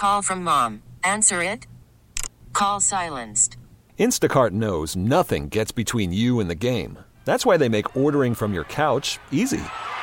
Call from mom. Answer it. Call silenced. Instacart knows nothing gets between you and the game. That's why they make ordering from your couch easy.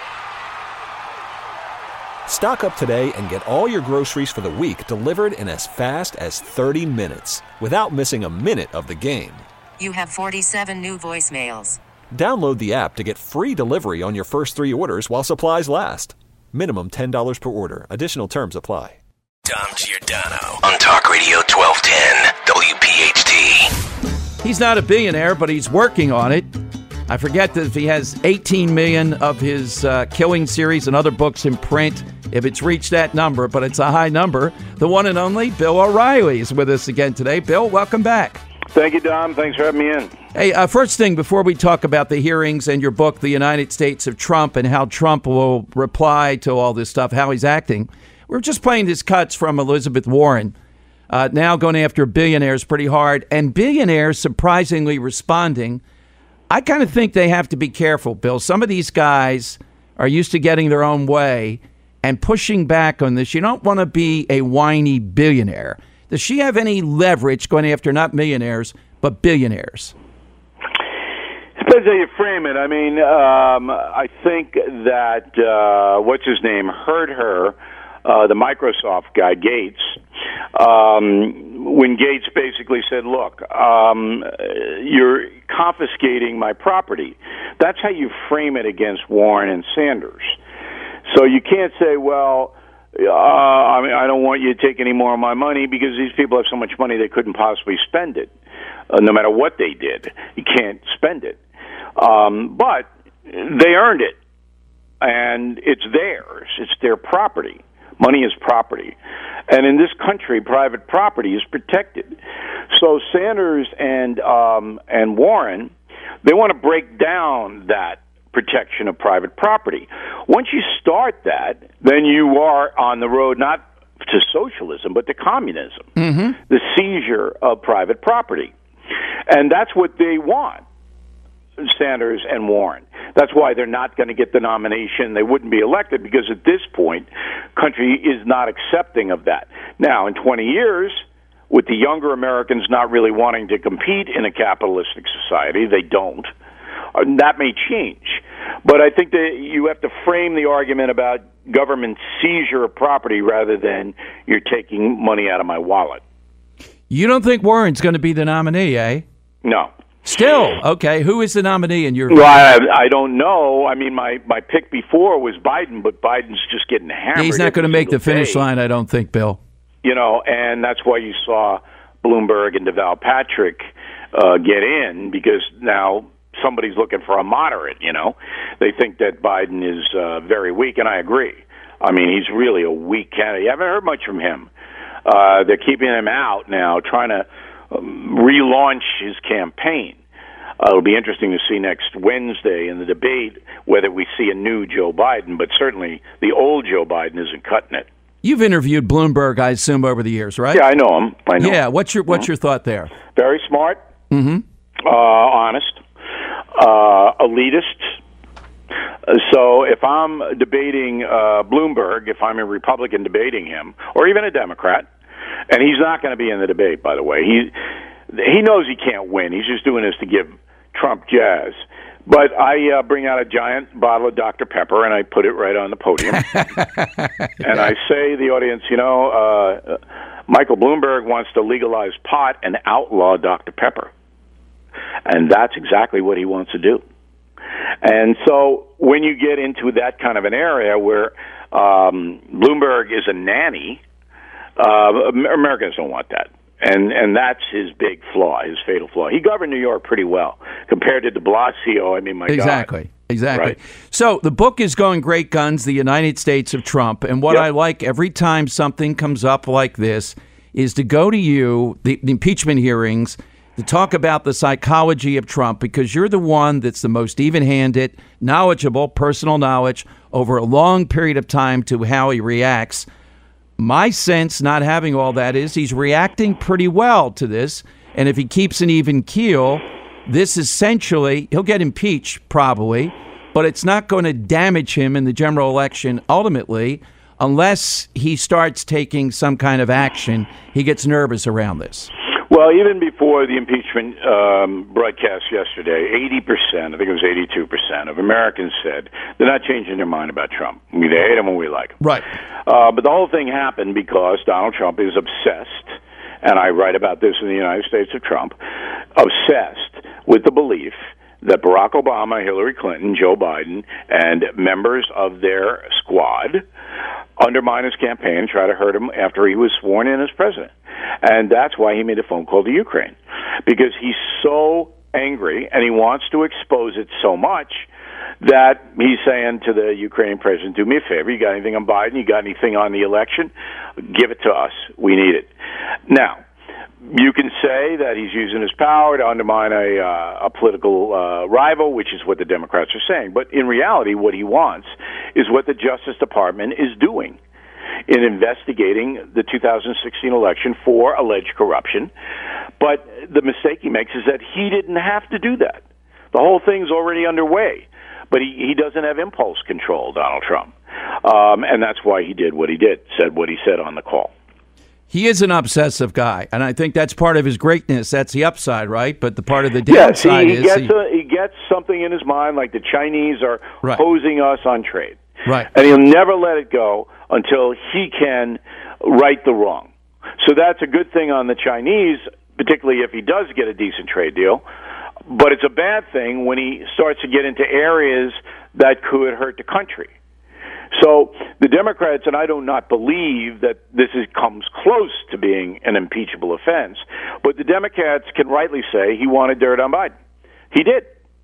Stock up today and get all your groceries for the week delivered in as fast as 30 minutes without missing a minute of the game. You have 47 new voicemails. Download the app to get free delivery on your first 3 orders while supplies last. Minimum $10 per order. Additional terms apply. Dom Giordano on Talk Radio 1210 WPHT. He's not a billionaire, but he's working on it. I forget that if he has 18 million of his Killing series and other books in print, if it's reached that number, but it's a high number. The one and only Bill O'Reilly is with us again today. Bill, welcome back. Thank you, Dom. Thanks for having me in. Hey, first thing, before we talk about the hearings and your book, The United States of Trump, and how Trump will reply to all this stuff, how he's acting, we're just playing these cuts from Elizabeth Warren, now going after billionaires pretty hard, and billionaires surprisingly responding. I kind of think they have to be careful, Bill. Some of these guys are used to getting their own way and pushing back on this. You don't want to be a whiny billionaire. Does she have any leverage going after not millionaires, but billionaires? Depends how you frame it. I mean, I think that, what's his name, heard her, the Microsoft guy, Gates, when Gates basically said, look, you're confiscating my property. That's how you frame it against Warren and Sanders. So you can't say, well, I mean, I don't want you to take any more of my money because these people have so much money they couldn't possibly spend it. No matter what they did, you can't spend it. But they earned it, and it's theirs. It's their property. Money is property. And in this country, private property is protected. So Sanders and Warren, they want to break down that protection of private property. Once you start that, then you are on the road not to socialism, but to communism, the seizure of private property. And that's what they want, Sanders and Warren. That's why they're not going to get the nomination. They wouldn't be elected because at this point, country is not accepting of that. Now, in 20 years, with the younger Americans not really wanting to compete in a capitalistic society, they don't. That may change. But I think that you have to frame the argument about government seizure of property rather than you're taking money out of my wallet. You don't think Warren's going to be the nominee, eh? No. Still, okay. Who is the nominee in your? Well, I don't know. I mean, my pick before was Biden, but Biden's just getting hammered. He's not going to make the finish line, I don't think, Bill. You know, and that's why you saw Bloomberg and Deval Patrick get in, because now somebody's looking for a moderate, you know. They think that Biden is very weak, and I agree. I mean, he's really a weak candidate. You haven't heard much from him. They're keeping him out now, trying to relaunch his campaign. It'll be interesting to see next Wednesday in the debate whether we see a new Joe Biden, but certainly the old Joe Biden isn't cutting it. You've interviewed Bloomberg, I assume, over the years, right? Yeah, I know him. Yeah, what's your thought there? Very smart, honest, elitist. So if I'm debating Bloomberg, if I'm a Republican debating him, or even a Democrat, and he's not going to be in the debate, by the way. He knows he can't win. He's just doing this to give Trump jazz. But I bring out a giant bottle of Dr. Pepper, and I put it right on the podium. And I say to the audience, you know, Michael Bloomberg wants to legalize pot and outlaw Dr. Pepper. And that's exactly what he wants to do. And so when you get into that kind of an area where Bloomberg is a nanny, Americans don't want that. And that's his big flaw, his fatal flaw. He governed New York pretty well compared to de Blasio. I mean, my God. Exactly. Right. So the book is going great guns, The United States of Trump. And what I like every time something comes up like this is to go to you, the impeachment hearings, to talk about the psychology of Trump, because you're the one that's the most even-handed, knowledgeable, personal knowledge over a long period of time to how he reacts. My sense, not having all that, is he's reacting pretty well to this. And if he keeps an even keel, this essentially, he'll get impeached probably, but it's not going to damage him in the general election ultimately. unless he starts taking some kind of action, he gets nervous around this. Well, even before the impeachment broadcast yesterday, 80%, I think it was 82% of Americans said they're not changing their mind about Trump. We either hate him or we like him. Right. But the whole thing happened because Donald Trump is obsessed, and I write about this in the United States of Trump, obsessed with the belief that Barack Obama, Hillary Clinton, Joe Biden, and members of their squad undermine his campaign, try to hurt him after he was sworn in as president. And that's why he made a phone call to Ukraine, because he's so angry and he wants to expose it so much that he's saying to the Ukrainian president, do me a favor, you got anything on Biden, you got anything on the election, give it to us, we need it. Now, you can say that he's using his power to undermine a political rival, which is what the Democrats are saying. But in reality, what he wants is what the Justice Department is doing in investigating the 2016 election for alleged corruption. But the mistake he makes is that he didn't have to do that. The whole thing's already underway. But he doesn't have impulse control, Donald Trump. And that's why he did what he did, said what he said on the call. He is an obsessive guy, and I think that's part of his greatness. That's the upside, right? But the part of the downside he gets something in his mind, like the Chinese are hosing us on trade. Right. And he'll never let it go until he can right the wrong. So that's a good thing on the Chinese, particularly if he does get a decent trade deal. But it's a bad thing when he starts to get into areas that could hurt the country. So the Democrats, and I do not believe that this comes close to being an impeachable offense, but the Democrats can rightly say he wanted dirt on Biden. He did.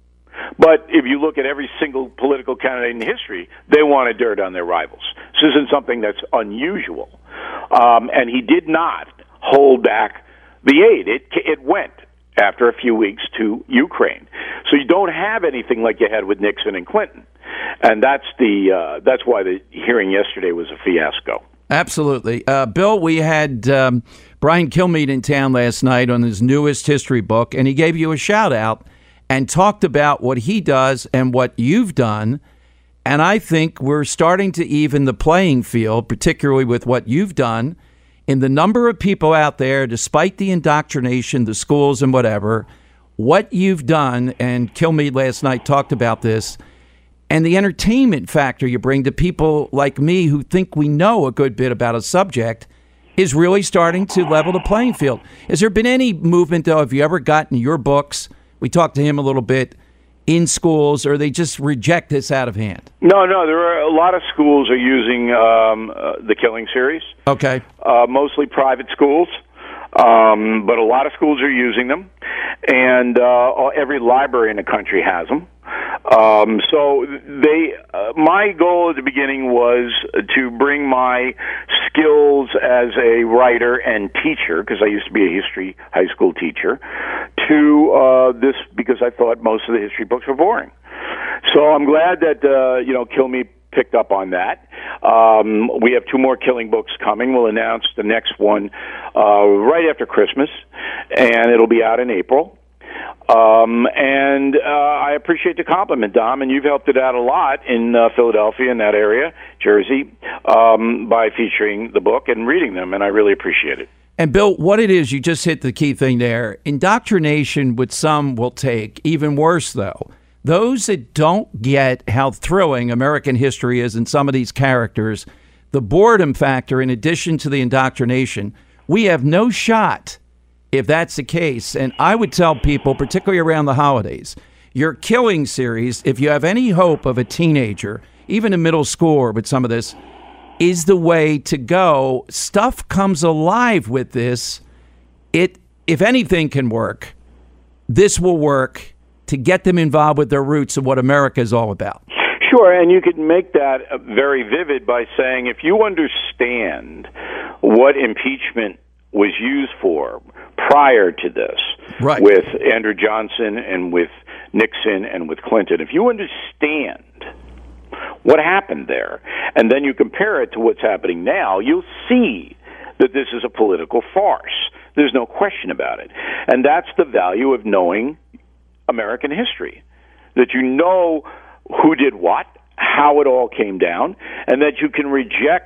But if you look at every single political candidate in history, they wanted dirt on their rivals. This isn't something that's unusual. And he did not hold back the aid. It went after a few weeks to Ukraine. So you don't have anything like you had with Nixon and Clinton. And that's why the hearing yesterday was a fiasco. Absolutely. Bill, we had Brian Kilmeade in town last night on his newest history book, and he gave you a shout-out and talked about what he does and what you've done. And I think we're starting to even the playing field, particularly with what you've done, in the number of people out there, despite the indoctrination, the schools and whatever, what you've done, and Kilmeade last night talked about this, and the entertainment factor you bring to people like me who think we know a good bit about a subject is really starting to level the playing field. Has there been any movement, though? Have you ever gotten your books? We talked to him a little bit in schools, or they just reject this out of hand? No. There are a lot of schools are using the Killing series. Okay. Mostly private schools, but a lot of schools are using them, and every library in the country has them. So my goal at the beginning was to bring my skills as a writer and teacher, because I used to be a history high school teacher, to this, because I thought most of the history books were boring. So I'm glad that Kilmeade picked up on that. We have 2 more Killing books coming. We'll announce the next one right after Christmas, and it'll be out in April. And I appreciate the compliment, Dom, and you've helped it out a lot in Philadelphia, in that area, Jersey, by featuring the book and reading them, and I really appreciate it. And Bill, what it is, you just hit the key thing there. Indoctrination, which some will take, even worse though, those that don't get how thrilling American history is and some of these characters, the boredom factor in addition to the indoctrination, we have no shot if that's the case. And I would tell people, particularly around the holidays, your Killing series, if you have any hope of a teenager, even a middle schooler with some of this, is the way to go. Stuff comes alive with this. If anything can work, this will work to get them involved with their roots and what America is all about. Sure, and you could make that very vivid by saying, if you understand what impeachment was used for prior to this, right, with Andrew Johnson and with Nixon and with Clinton, if you understand what happened there, and then you compare it to what's happening now, you'll see that this is a political farce. There's no question about it. And that's the value of knowing American history, that you know who did what, how it all came down, and that you can reject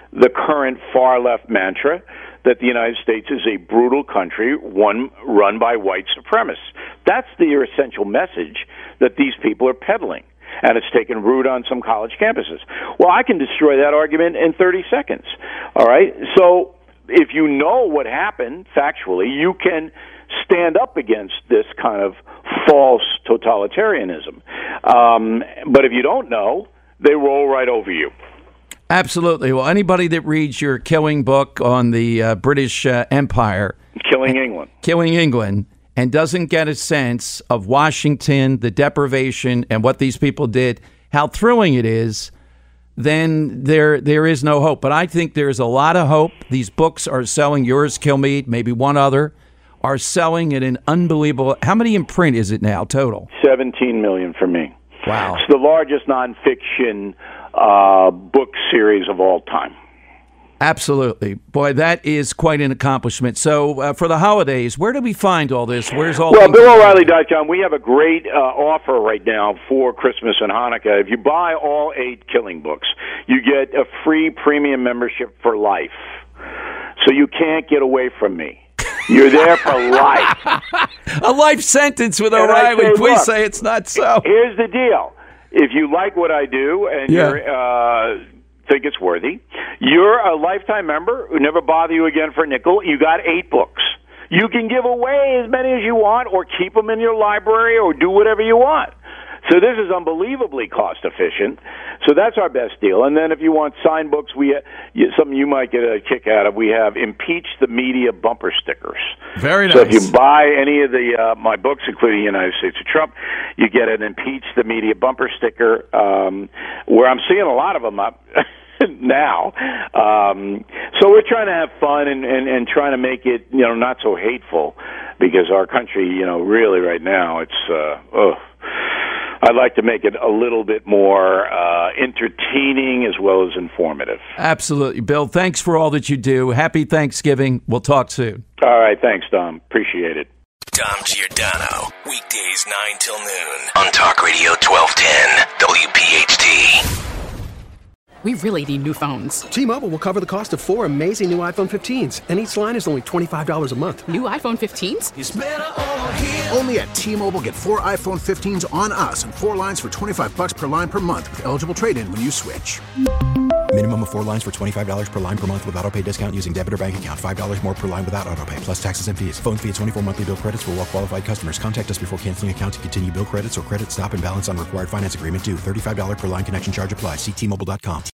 the current far-left mantra that the United States is a brutal country, one run by white supremacists. That's the essential message that these people are peddling, and it's taken root on some college campuses. Well, I can destroy that argument in 30 seconds, all right? So if you know what happened factually, you can stand up against this kind of false totalitarianism. But if you don't know, they roll right over you. Absolutely. Well, anybody that reads your killing book on the British Empire, Killing England, and doesn't get a sense of Washington, the deprivation, and what these people did, how thrilling it is, then there is no hope. But I think there's a lot of hope. These books are selling. Yours, Kilmeade, maybe one other, are selling at an unbelievable... How many in print is it now, total? 17 million for me. Wow. It's the largest nonfiction book series of all time. Absolutely. Boy, that is quite an accomplishment. So for the holidays, where do we find all this? Where's all Well, BillO'Reilly.com, we have a great offer right now for Christmas and Hanukkah. If you buy all 8 killing books, you get a free premium membership for life. So you can't get away from me. You're there for life. A life sentence with O'Reilly. Please say it's not so. Here's the deal. If you like what I do and you think it's worthy, you're a lifetime member who never bother you again for a nickel. You got 8 books. You can give away as many as you want or keep them in your library or do whatever you want. So this is unbelievably cost efficient. So that's our best deal. And then if you want signed books, something you might get a kick out of, we have Impeach the Media bumper stickers. Very nice. So if you buy any of my books, including United States of Trump, you get an Impeach the Media bumper sticker, where I'm seeing a lot of them up now. So we're trying to have fun and trying to make it, not so hateful, because our country, really right now, it's, I'd like to make it a little bit more entertaining as well as informative. Absolutely. Bill, thanks for all that you do. Happy Thanksgiving. We'll talk soon. All right. Thanks, Dom. Appreciate it. Dom Giordano, weekdays 9 till noon on Talk Radio 1210 WPHT. We really need new phones. T-Mobile will cover the cost of 4 amazing new iPhone 15s, and each line is only $25 a month. New iPhone 15s? It's better over here. Only at T-Mobile, get 4 iPhone 15s on us and 4 lines for $25 per line per month with eligible trade-in when you switch. Minimum of 4 lines for $25 per line per month with autopay discount using debit or bank account. $5 more per line without autopay, plus taxes and fees. Phone fee at 24 monthly bill credits for well-qualified customers. Contact us before canceling account to continue bill credits or credit stop and balance on required finance agreement due. $35 per line connection charge applies. See T-Mobile.com.